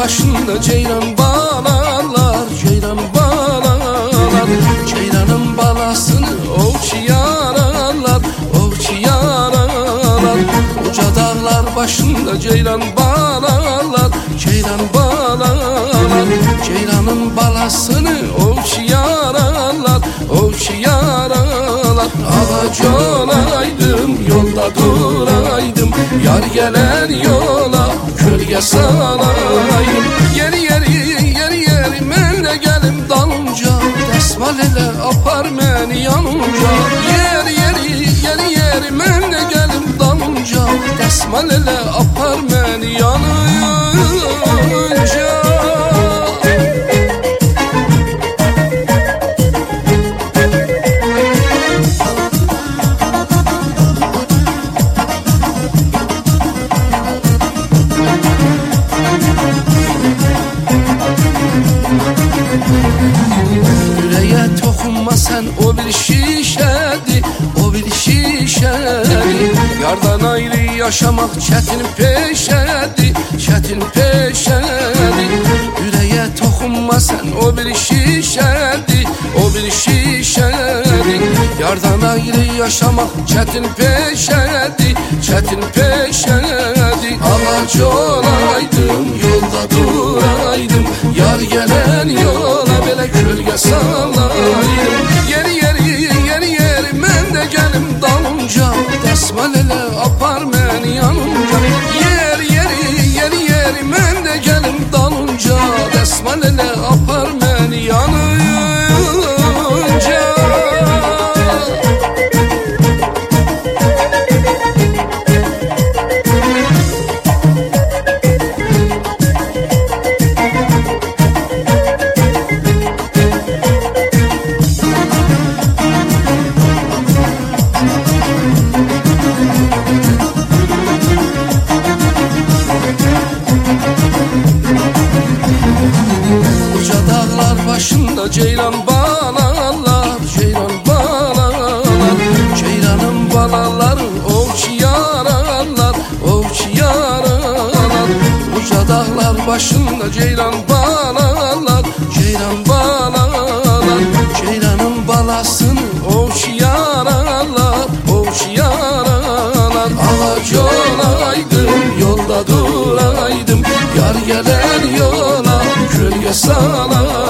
başında ceylan bağlarlar, ceylan bağlarlar. Ceylanın balasını ovçu yararlar, ovçu yararlar. Uca dağlar başında ceylan bağlarlar, ceylan bağlarlar. Ceylanın balasını ovçu yararlar, ovçu yararlar. Ağaç olaydım, yolda duraydım, yar gelen yola kölge salayım. Yeri yeri men de gelim dalınca, desmal ele apar beni yanınca. Yeri men de gelim dalınca, desmal ele apar beni yanınca. Yüreğe dokunma sen, o bir şişedi, o bir şişedi. Yardan ayrı yaşamak çetin peşedi, çetin peşedi. Yüreğe dokunma sen, o bir şişedi, o bir şişedi. Yardan ayrı yaşamak çetin peşedi, çetin peşedi. Ağaç olaydım, yolda duraydım, yar gelen yola böyle kölge salayım. Yeri men de gelim dalınca, desmal ele apar beni yanınca. Yeri men de gelim dalınca, desmal ele apar beni yanınca. Uca dağlar başında ceylan bağlarlar, ceylan bağlarlar. Ceylanın balaları ovçu yararlar, ovçu yararlar. Uca dağlar başında ceylan bağlarlar, ceylan bağlarlar. Ceylanın balasını ovçu yararlar, ovçu yararlar. Ağaç olaydım, yolda duraydım, yar gelen yola kölge salar.